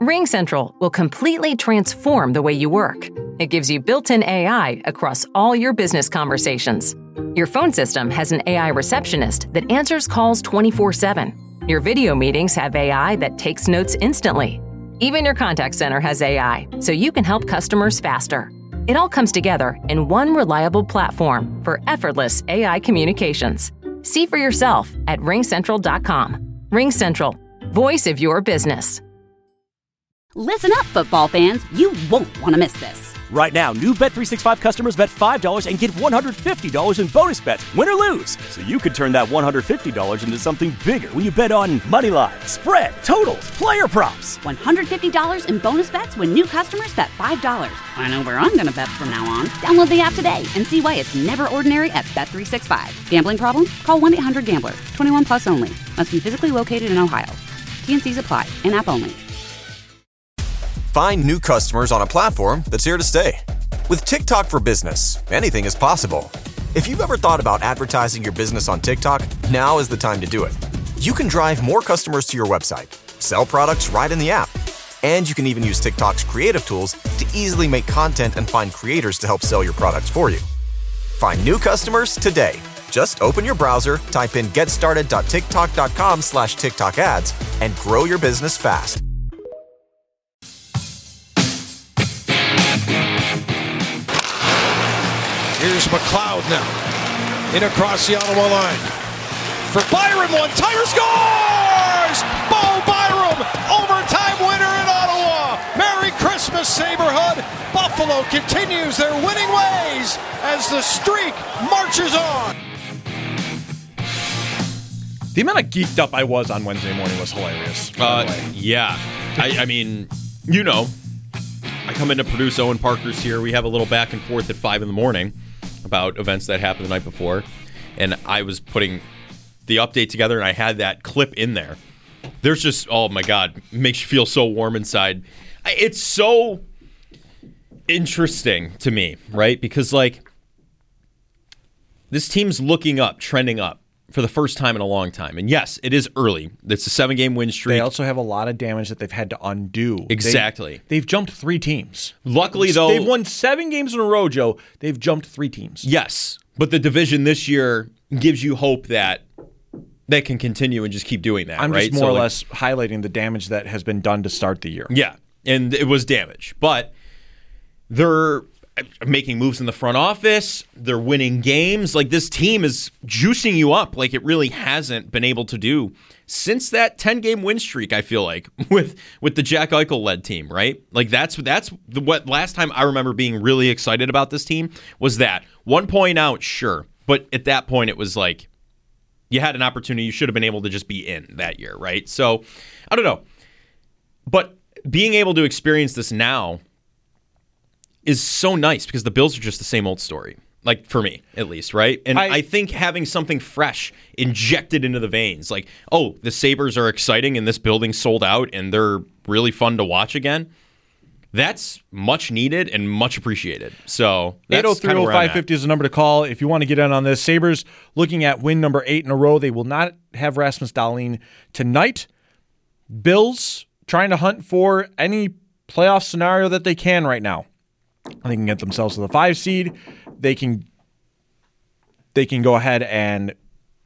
RingCentral will completely transform the way you work. It gives you built-in AI across all your business conversations. Your phone system has an AI receptionist that answers calls 24/7. Your video meetings have AI that takes notes instantly. Even your contact center has AI, so you can help customers faster. It all comes together in one reliable platform for effortless AI communications. See for yourself at ringcentral.com. RingCentral, voice of your business. Listen up, football fans. You won't want to miss this. Right now, new Bet365 customers bet $5 and get $150 in bonus bets, win or lose. So you could turn that $150 into something bigger when you bet on moneyline, spread, totals, player props. $150 in bonus bets when new customers bet $5. I know where I'm going to bet from now on. Download the app today and see why it's never ordinary at Bet365. Gambling problem? Call 1-800-GAMBLER. 21 plus only. Must be physically located in Ohio. T&Cs apply. In-app only. Find new customers on a platform that's here to stay. With TikTok for Business, anything is possible. If you've ever thought about advertising your business on TikTok, now is the time to do it. You can drive more customers to your website, sell products right in the app, and you can even use TikTok's creative tools to easily make content and find creators to help sell your products for you. Find new customers today. Just open your browser, type in getstarted.tiktok.com/TikTok ads, and grow your business fast. Here's McLeod now. In across the Ottawa line. For Byram, one-timer scores! Bo Byram, overtime winner in Ottawa. Merry Christmas, Saberhood. Buffalo continues their winning ways as the streak marches on. The amount of geeked up I was on Wednesday morning was hilarious. Yeah. I mean, you know, I come in to produce Owen Parker's here. We have a little back and forth at 5 in the morning about events that happened the night before. And I was putting the update together, and I had that clip in there. There's just, oh my God, makes you feel so warm inside. It's so interesting to me, right? Because, like, this team's looking up, trending up for the first time in a long time. And yes, it is early. It's a 7-game win streak. They also have a lot of damage that they've had to undo. Exactly. They've jumped 3 teams. Luckily, though, they've won 7 games in a row, Joe. They've jumped 3 teams. Yes, but the division this year gives you hope that they can continue and just keep doing that. I'm right? just more or less highlighting the damage that has been done to start the year. Yeah, and it was damage. But they're making moves in the front office. They're winning games. Like, this team is juicing you up like it really hasn't been able to do since that 10-game win streak, I feel like, with the Jack Eichel-led team, right? Like, that's what last time I remember being really excited about this team was that. 1 point out, sure. But at that point, it was like you had an opportunity. You should have been able to just be in that year, right? So, I don't know. But being able to experience this now is so nice because the Bills are just the same old story. Like, for me, at least, right? And I think having something fresh injected into the veins, like, oh, the Sabres are exciting and this building sold out and they're really fun to watch again, that's much needed and much appreciated. So, 803-0550 is the number to call if you want to get in on this. Sabres looking at win number 8 in a row. They will not have Rasmus Dahlin tonight. Bills trying to hunt for any playoff scenario that they can right now. They can get themselves to the 5 seed. They can go ahead and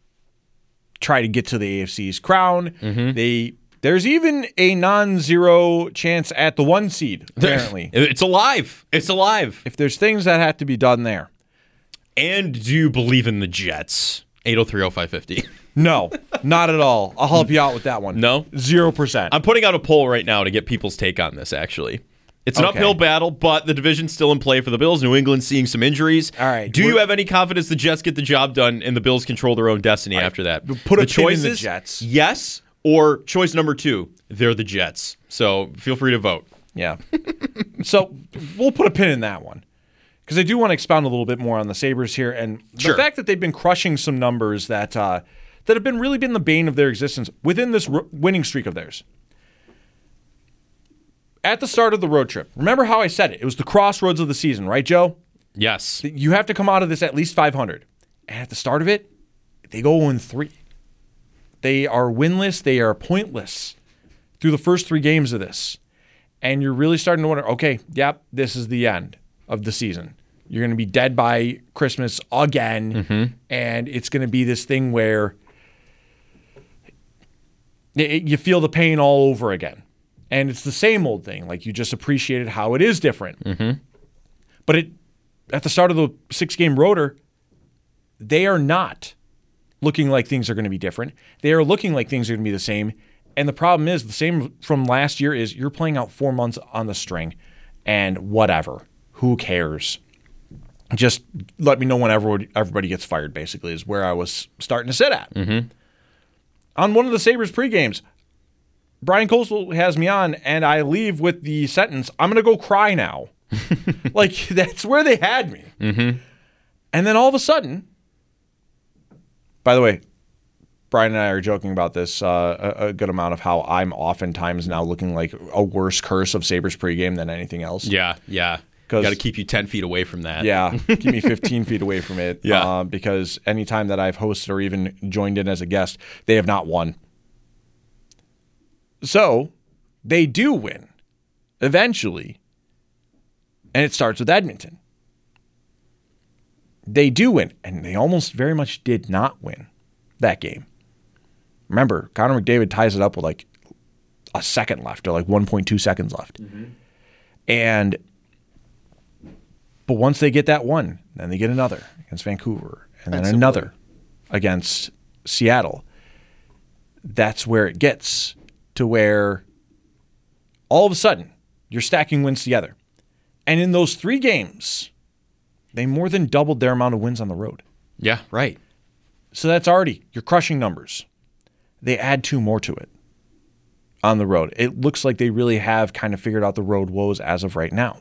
try to get to the AFC's crown. Mm-hmm. There's even a non-zero chance at the 1 seed, apparently. It's alive. It's alive. If there's things that have to be done there. And do you believe in the Jets? 803-0550. No, not at all. I'll help you out with that one. No? 0%. I'm putting out a poll right now to get people's take on this, actually. It's an uphill battle, but the division's still in play for the Bills. New England's seeing some injuries. All right. Do you have any confidence the Jets get the job done and the Bills control their own destiny after that? Put a pin in the Jets. Yes, or choice number 2, they're the Jets. So feel free to vote. Yeah. So we'll put a pin in that one because I do want to expound a little bit more on the Sabres here and the fact that they've been crushing some numbers that have really been the bane of their existence within this winning streak of theirs. At the start of the road trip, remember how I said it? It was the crossroads of the season, right, Joe? Yes. You have to come out of this at least 500. And at the start of it, they go 0-3. They are winless. They are pointless through the first 3 games of this. And you're really starting to wonder, okay, yep, this is the end of the season. You're going to be dead by Christmas again, and it's going to be this thing where you feel the pain all over again. And it's the same old thing. Like, you just appreciated how it is different. But at the start of the 6-game rotor, they are not looking like things are going to be different. They are looking like things are going to be the same. And the problem is, the same from last year, is you're playing out 4 months on the string, and whatever. Who cares? Just let me know when everybody gets fired, basically, is where I was starting to sit at. On one of the Sabres pregames, Brian Coastal has me on, and I leave with the sentence, I'm going to go cry now. Like, that's where they had me. And then all of a sudden, by the way, Brian and I are joking about this a good amount of how I'm oftentimes now looking like a worse curse of Sabres pregame than anything else. Yeah. Got to keep you 10 feet away from that. Yeah, keep me 15 feet away from it. Yeah. Because anytime that I've hosted or even joined in as a guest, they have not won. So they do win eventually, and it starts with Edmonton. They do win, and they almost very much did not win that game. Remember, Connor McDavid ties it up with like a second left, or like 1.2 seconds left. But once they get that one, then they get another against Vancouver, and then another against Seattle. That's where it gets to where all of a sudden you're stacking wins together. And in those 3 games, they more than doubled their amount of wins on the road. Yeah, right. So that's already, you're crushing numbers. They add 2 more to it on the road. It looks like they really have kind of figured out the road woes as of right now.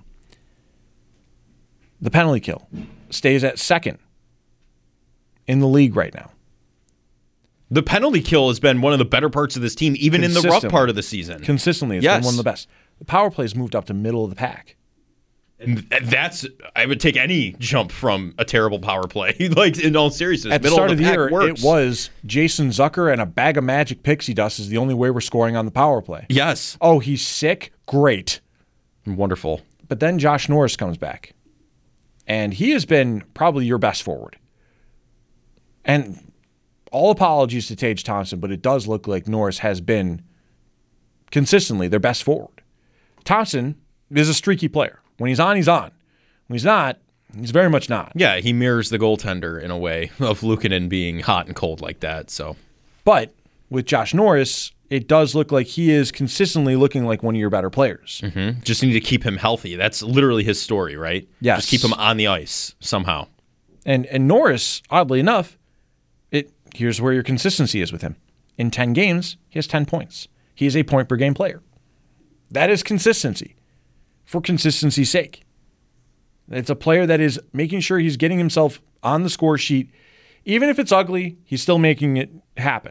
The penalty kill stays at 2nd in the league right now. The penalty kill has been one of the better parts of this team, even in the rough part of the season. Consistently, it's been one of the best. The power play has moved up to middle of the pack. And I would take any jump from a terrible power play. Like, in all seriousness, at the start of the year, it was Jason Zucker and a bag of magic pixie dust is the only way we're scoring on the power play. Yes. Oh, he's sick? Great. Wonderful. But then Josh Norris comes back. And he has been probably your best forward. And all apologies to Tage Thompson, but it does look like Norris has been consistently their best forward. Thompson is a streaky player. When he's on, he's on. When he's not, he's very much not. Yeah, he mirrors the goaltender in a way of Luukkonen being hot and cold like that. So, but with Josh Norris, it does look like he is consistently looking like one of your better players. Just need to keep him healthy. That's literally his story, right? Yes. Just keep him on the ice somehow. And Norris, oddly enough, here's where your consistency is with him. In 10 games, he has 10 points. He is a point-per-game player. That is consistency, for consistency's sake. It's a player that is making sure he's getting himself on the score sheet. Even if it's ugly, he's still making it happen.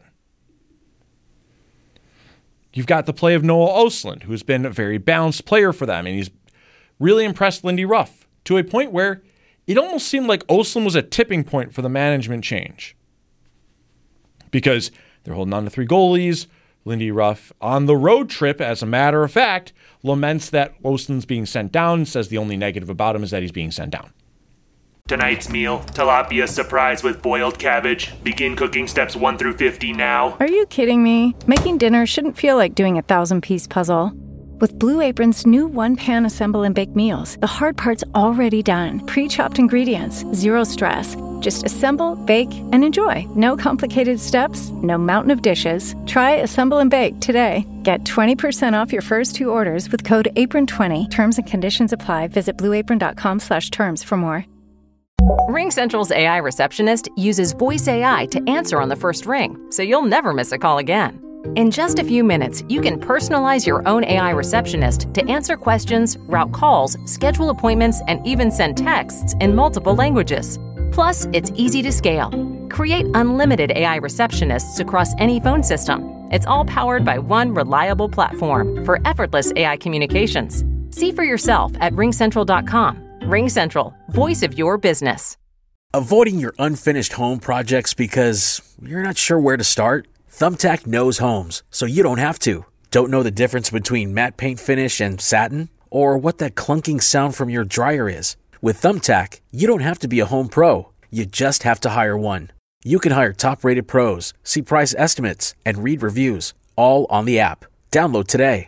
You've got the play of Noah Östlund, who's been a very balanced player for them, and he's really impressed Lindy Ruff to a point where it almost seemed like Östlund was a tipping point for the management change. Because they're holding on to 3 goalies. Lindy Ruff, on the road trip, as a matter of fact, laments that Östlund's being sent down, says the only negative about him is that he's being sent down. Tonight's meal, tilapia surprise with boiled cabbage. Begin cooking steps 1 through 50 now. Are you kidding me? Making dinner shouldn't feel like doing a 1,000-piece puzzle. With Blue Apron's new one-pan assemble and bake meals, the hard part's already done. Pre-chopped ingredients, zero stress. Just assemble, bake, and enjoy. No complicated steps, no mountain of dishes. Try Assemble and Bake today. Get 20% off your first 2 orders with code APRON20. Terms and conditions apply. Visit blueapron.com/terms for more. RingCentral's AI receptionist uses voice AI to answer on the first ring, so you'll never miss a call again. In just a few minutes, you can personalize your own AI receptionist to answer questions, route calls, schedule appointments, and even send texts in multiple languages. Plus, it's easy to scale. Create unlimited AI receptionists across any phone system. It's all powered by one reliable platform for effortless AI communications. See for yourself at ringcentral.com. RingCentral, voice of your business. Avoiding your unfinished home projects because you're not sure where to start? Thumbtack knows homes, so you don't have to. Don't know the difference between matte paint finish and satin? Or what that clunking sound from your dryer is? With Thumbtack, you don't have to be a home pro. You just have to hire one. You can hire top-rated pros, see price estimates, and read reviews, all on the app. Download today.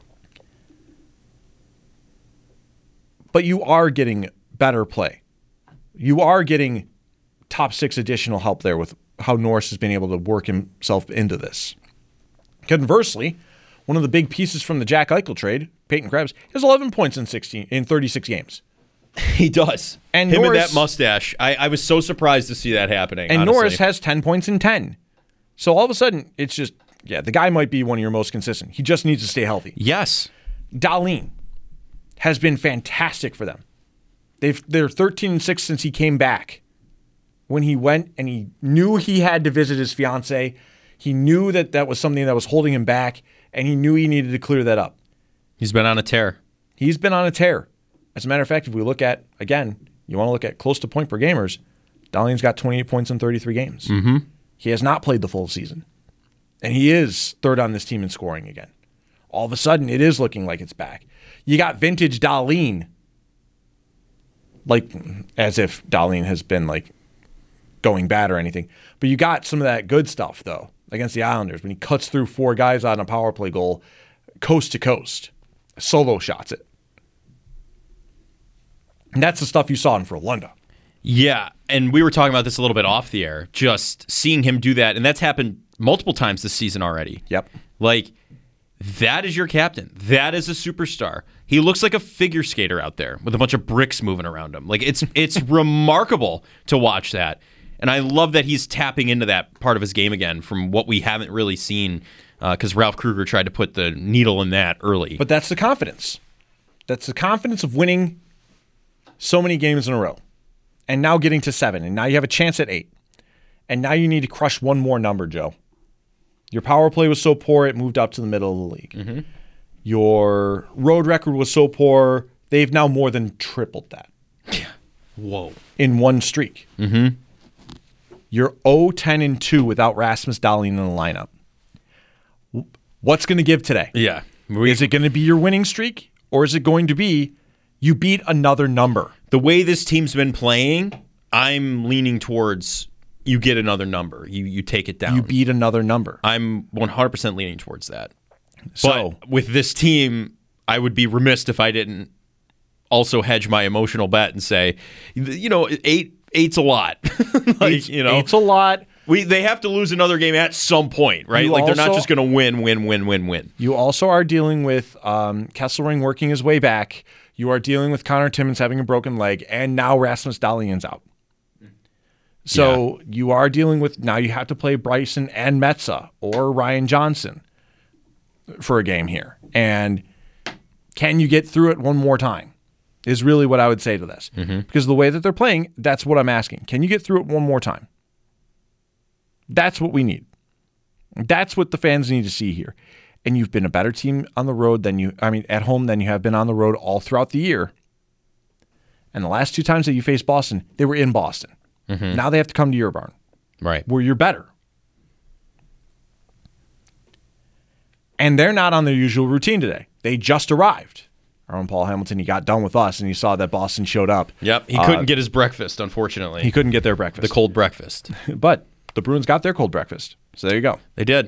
But you are getting better play. You are getting top 6 additional help there with how Norris has been able to work himself into this. Conversely, one of the big pieces from the Jack Eichel trade, Peyton Krebs, has 11 points in 36 games. He does. And him Norris, and that mustache. I was so surprised to see that happening. And honestly. Norris has 10 points in 10. So all of a sudden, it's just, the guy might be one of your most consistent. He just needs to stay healthy. Yes. Dahlin has been fantastic for them. They're 13-6 since he came back. When he went and he knew he had to visit his fiance, he knew that was something that was holding him back, and he knew he needed to clear that up. He's been on a tear. He's been on a tear. As a matter of fact, if we look at, again, you want to look at close to point per gamers, Dahlin's got 28 points in 33 games. Mm-hmm. He has not played the full season. And he is third on this team in scoring again. All of a sudden, it is looking like it's back. You got vintage Dahlin, like as if Dahlin has been like going bad or anything. But you got some of that good stuff, though, against the Islanders when he cuts through 4 guys on a power play goal, coast to coast, solo shots it. And that's the stuff you saw in Frölunda. Yeah, and we were talking about this a little bit off the air, just seeing him do that, and that's happened multiple times this season already. Yep. Like, that is your captain. That is a superstar. He looks like a figure skater out there with a bunch of bricks moving around him. Like, it's remarkable to watch that. And I love that he's tapping into that part of his game again from what we haven't really seen because Ralph Kruger tried to put the needle in that early. But that's the confidence. That's the confidence of winning so many games in a row. And now getting to 7. And now you have a chance at 8. And now you need to crush one more number, Joe. Your power play was so poor, it moved up to the middle of the league. Mm-hmm. Your road record was so poor, they've now more than tripled that. Yeah. Whoa. In one streak. Mm-hmm. You're 0-10-2 without Rasmus Dahlin in the lineup. What's going to give today? Yeah. Is it going to be your winning streak? Or is it going to be you beat another number? The way this team's been playing, I'm leaning towards you get another number. You take it down. You beat another number. I'm 100% leaning towards that. So but with this team, I would be remiss if I didn't also hedge my emotional bet and say, eight's a lot. Eight's a lot. They have to lose another game at some point, right? They're not just going to win. You also are dealing with Kesselring working his way back. You are dealing with Connor Timmins having a broken leg, and now Rasmus Dahlin's out. So you are dealing with, now you have to play Bryson and Metsa or Ryan Johnson for a game here. And can you get through it one more time is really what I would say to this. Mm-hmm. Because the way that they're playing, that's what I'm asking. Can you get through it one more time? That's what we need. That's what the fans need to see here. And you've been a better team on the road at home than you have been on the road all throughout the year. And the last 2 times that you faced Boston, they were in Boston. Mm-hmm. Now they have to come to your barn. Right. Where you're better. And they're not on their usual routine today. They just arrived. Our own Paul Hamilton, he got done with us, and he saw that Boston showed up. Yep, he couldn't get his breakfast, unfortunately. He couldn't get their breakfast. The cold breakfast. But the Bruins got their cold breakfast. So there you go. They did.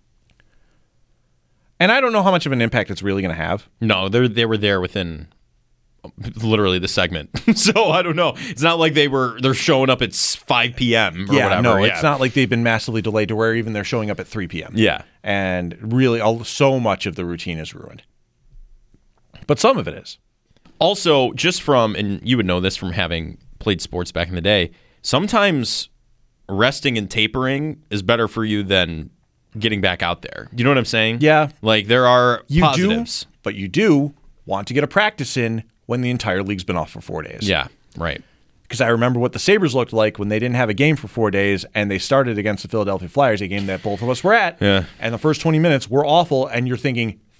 And I don't know how much of an impact it's really going to have. No, they were there within literally the segment. So I don't know. It's not like they're showing up at 5 p.m. or whatever. No, it's not like they've been massively delayed to where even they're showing up at 3 p.m. Yeah. And really, so much of the routine is ruined. But some of it is. Also, just from, and you would know this from having played sports back in the day, sometimes resting and tapering is better for you than getting back out there. You know what I'm saying? Yeah. Like, there are positives. But you do want to get a practice in when the entire league's been off for 4 days. Yeah, right. Because I remember what the Sabres looked like when they didn't have a game for 4 days, and they started against the Philadelphia Flyers, a game that both of us were at. Yeah. And the first 20 minutes were awful, and you're thinking,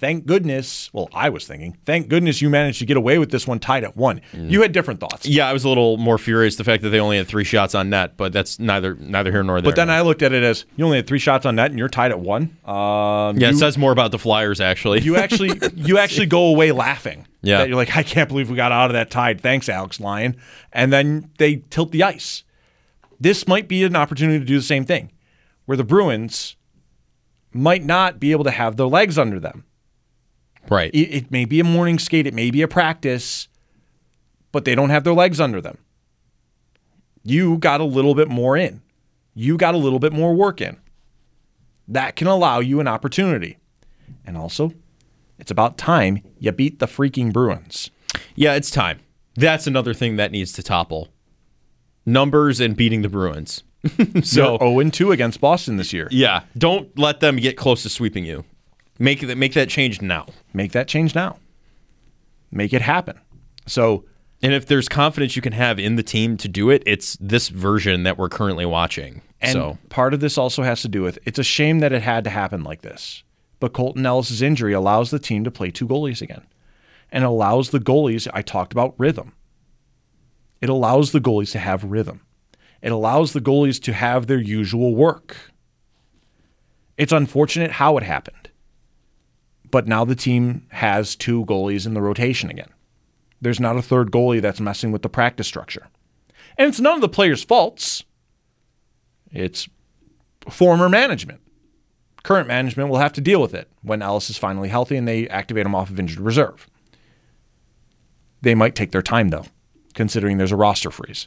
thank goodness, well, I was thinking, thank goodness you managed to get away with this one tied at 1. You had different thoughts. Yeah, I was a little more furious the fact that they only had 3 shots on net, but that's neither here nor there. But then I looked at it as, you only had 3 shots on net and you're tied at 1. It says more about the Flyers, actually. You actually go away laughing. Yeah. That you're like, I can't believe we got out of that tied. Thanks, Alex Lyon. And then they tilt the ice. This might be an opportunity to do the same thing, where the Bruins might not be able to have their legs under them. Right. It may be a morning skate, it may be a practice, but they don't have their legs under them. You got a little bit more in. You got a little bit more work in. That can allow you an opportunity. And also, it's about time you beat the freaking Bruins. Yeah, it's time. That's another thing that needs to topple. Numbers and beating the Bruins. So 0-2 against Boston this year. Yeah, don't let them get close to sweeping you. Make that change now. Make that change now. Make it happen. So, and if there's confidence you can have in the team to do it, it's this version that we're currently watching. And part of this also has to do with, it's a shame that it had to happen like this. But Colton Ellis' injury allows the team to play 2 goalies again. And allows the goalies, I talked about rhythm. It allows the goalies to have rhythm. It allows the goalies to have their usual work. It's unfortunate how it happened. But now the team has 2 goalies in the rotation again. There's not a 3rd goalie that's messing with the practice structure. And it's none of the players' faults. It's former management. Current management will have to deal with it when Ellis is finally healthy and they activate him off of injured reserve. They might take their time, though, considering there's a roster freeze.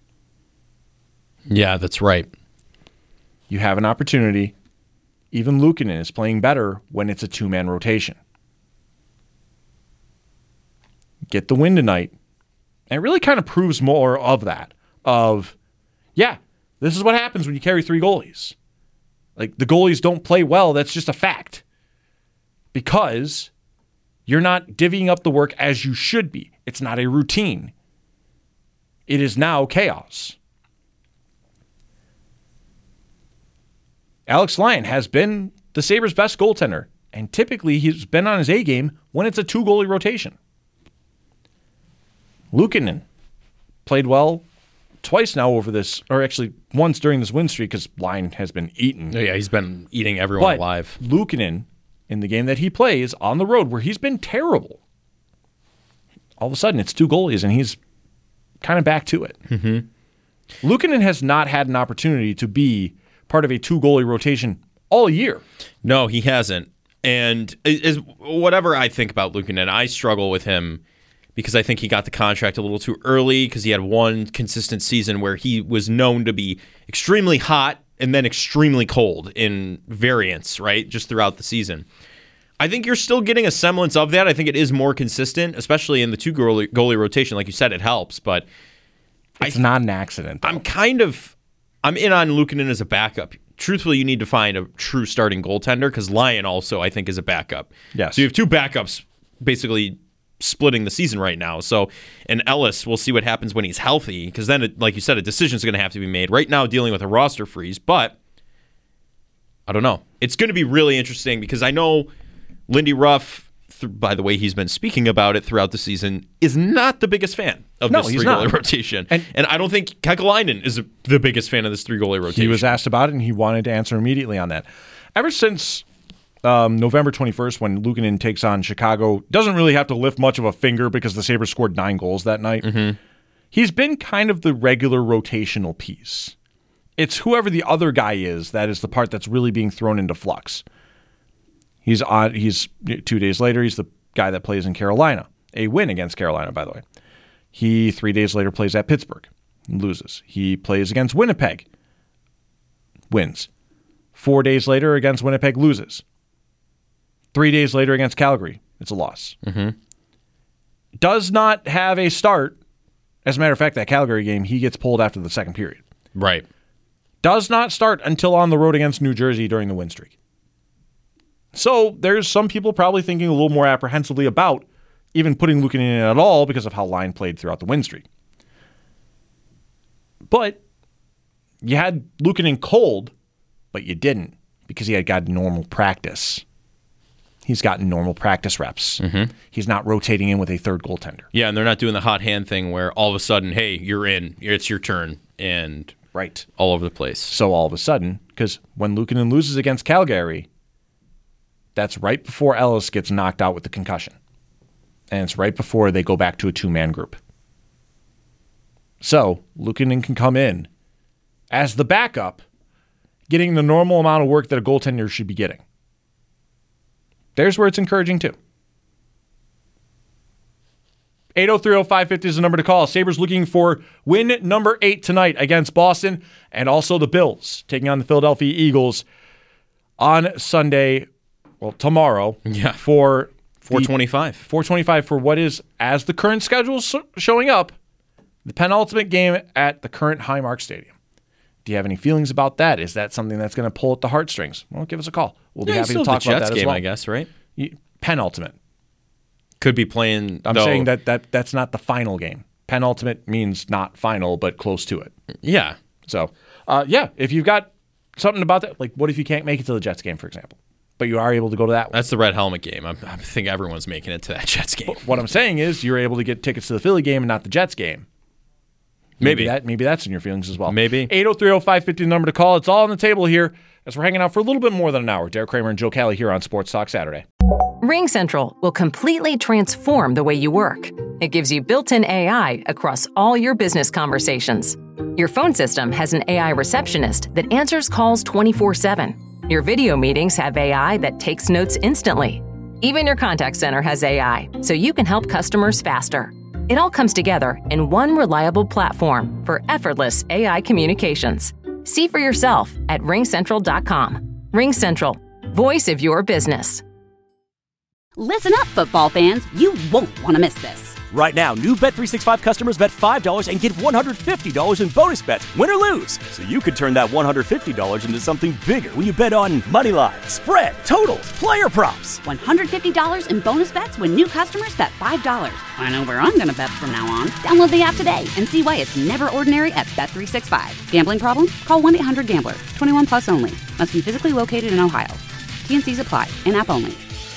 Yeah, that's right. You have an opportunity. Even Luukkonen is playing better when it's a 2-man rotation. Get the win tonight. And it really kind of proves more of that. This is what happens when you carry 3 goalies. Like, the goalies don't play well. That's just a fact. Because you're not divvying up the work as you should be. It's not a routine. It is now chaos. Alex Lyon has been the Sabres' best goaltender, and typically he's been on his A game when it's a 2-goalie rotation. Luukkonen played well twice now over this, or actually once during this win streak because Lyon has been eaten. Yeah, he's been eating everyone alive. Luukkonen, in the game that he plays on the road where he's been terrible, all of a sudden it's 2 goalies and he's kind of back to it. Mm-hmm. Luukkonen has not had an opportunity to be part of a 2-goalie rotation all year. No, he hasn't. And whatever I think about Luukkonen, I struggle with him because I think he got the contract a little too early because he had one consistent season where he was known to be extremely hot and then extremely cold in variance, right, just throughout the season. I think you're still getting a semblance of that. I think it is more consistent, especially in the 2-goalie rotation. Like you said, it helps, but it's not an accident, though. I'm in on Luukkonen as a backup. Truthfully, you need to find a true starting goaltender because Lyon also, I think, is a backup. Yes. So you have 2 backups basically splitting the season right now. So, and Ellis, we'll see what happens when he's healthy because then, like you said, a decision's going to have to be made. Right now, dealing with a roster freeze, but I don't know. It's going to be really interesting because I know Lindy Ruff, by the way he's been speaking about it throughout the season, is not the biggest fan of this 3-goalie rotation. And I don't think Kekalainen is the biggest fan of this 3-goalie rotation. He was asked about it, and he wanted to answer immediately on that. Ever since November 21st, when Luukkonen takes on Chicago, doesn't really have to lift much of a finger because the Sabres scored 9 goals that night. Mm-hmm. He's been kind of the regular rotational piece. It's whoever the other guy is that is the part that's really being thrown into flux. He's 2 days later, he's the guy that plays in Carolina. A win against Carolina, by the way. He 3 days later plays at Pittsburgh and loses. He plays against Winnipeg, wins. 4 days later against Winnipeg, loses. 3 days later against Calgary, it's a loss. Mm-hmm. Does not have a start. As a matter of fact, that Calgary game, he gets pulled after the second period. Right. Does not start until on the road against New Jersey during the win streak. So there's some people probably thinking a little more apprehensively about even putting Luukkonen in at all because of how Lyon played throughout the win streak. But you had Luukkonen cold, but you didn't because he had got normal practice. He's gotten normal practice reps. Mm-hmm. He's not rotating in with a third goaltender. Yeah, and they're not doing the hot hand thing where all of a sudden, hey, you're in, it's your turn, and right all over the place. So all of a sudden, because when Luukkonen loses against Calgary, that's right before Ellis gets knocked out with the concussion. And it's right before they go back to a two-man group. So Luukkonen can come in as the backup, getting the normal amount of work that a goaltender should be getting. There's where it's encouraging too. 803-0550 is the number to call. Sabres looking for win number 8 tonight against Boston, and also the Bills taking on the Philadelphia Eagles on Sunday, tomorrow. Yeah. For 425. 425 for what is, as the current schedule showing up, the penultimate game at the current Highmark Stadium. Do you have any feelings about that? Is that something that's going to pull at the heartstrings? Well, give us a call. We'll be happy to talk about that game, as well. I guess, right? Penultimate. Could be playing. I'm saying that's not the final game. Penultimate means not final, but close to it. Yeah. So, if you've got something about that, like what if you can't make it to the Jets game, for example, but you are able to go to that one? That's the red helmet game. I think everyone's making it to that Jets game. But what I'm saying is you're able to get tickets to the Philly game and not the Jets game. Maybe that's in your feelings as well. Maybe. 803-0550 the number to call. It's all on the table here as we're hanging out for a little bit more than an hour. Derek Kramer and Joe Kelly here on Sports Talk Saturday. RingCentral will completely transform the way you work. It gives you built-in AI across all your business conversations. Your phone system has an AI receptionist that answers calls 24/7. Your video meetings have AI that takes notes instantly. Even your contact center has AI, so you can help customers faster. It all comes together in one reliable platform for effortless AI communications. See for yourself at ringcentral.com. RingCentral, voice of your business. Listen up, football fans. You won't want to miss this. Right now, new Bet365 customers bet $5 and get $150 in bonus bets, win or lose. So you could turn that $150 into something bigger when you bet on money line, spread, totals, player props. $150 in bonus bets when new customers bet $5. I know where I'm going to bet from now on. Download the app today and see why it's never ordinary at Bet365. Gambling problem? Call 1-800-GAMBLER. 21 plus only. Must be physically located in Ohio. T&Cs apply. In-app only.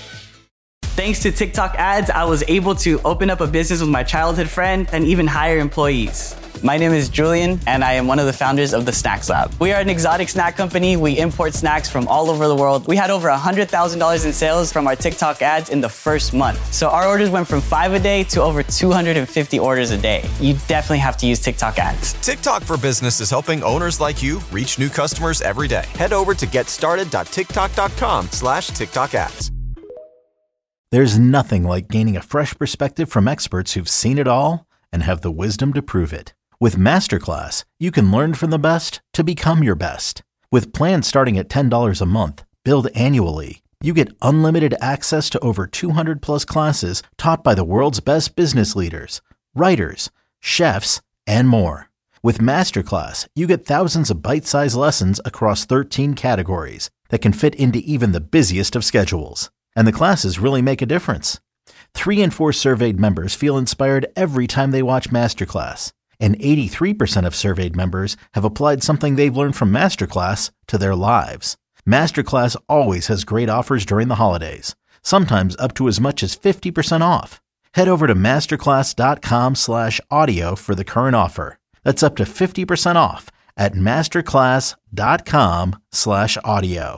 Thanks to TikTok ads, I was able to open up a business with my childhood friend and even hire employees. My name is Julian, and I am one of the founders of the Snacks Lab. We are an exotic snack company. We import snacks from all over the world. We had over $100,000 in sales from our TikTok ads in the first month. So our orders went from 5 a day to over 250 orders a day. You definitely have to use TikTok ads. TikTok for Business is helping owners like you reach new customers every day. Head over to getstarted.tiktok.com/TikTok ads. There's nothing like gaining a fresh perspective from experts who've seen it all and have the wisdom to prove it. With Masterclass, you can learn from the best to become your best. With plans starting at $10 a month, billed annually, you get unlimited access to over 200 plus classes taught by the world's best business leaders, writers, chefs, and more. With Masterclass, you get thousands of bite-sized lessons across 13 categories that can fit into even the busiest of schedules. And the classes really make a difference. 3 in 4 surveyed members feel inspired every time they watch Masterclass. And 83% of surveyed members have applied something they've learned from Masterclass to their lives. Masterclass always has great offers during the holidays, sometimes up to as much as 50% off. Head over to masterclass.com/audio for the current offer. That's up to 50% off at masterclass.com/audio.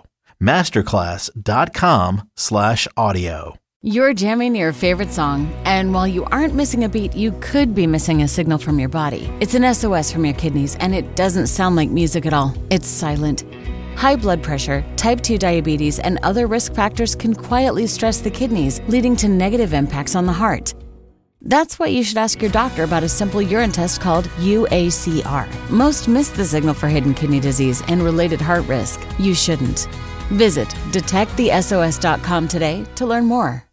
masterclass.com/audio. You're jamming your favorite song, and while you aren't missing a beat, you could be missing a signal from your body. It's an SOS from your kidneys, and it doesn't sound like music at all. It's silent. High blood pressure, type 2 diabetes, and other risk factors can quietly stress the kidneys, leading to negative impacts on the heart. That's why you should ask your doctor about a simple urine test called UACR. Most miss the signal for hidden kidney disease and related heart risk. You shouldn't. Visit detectthesos.com today to learn more.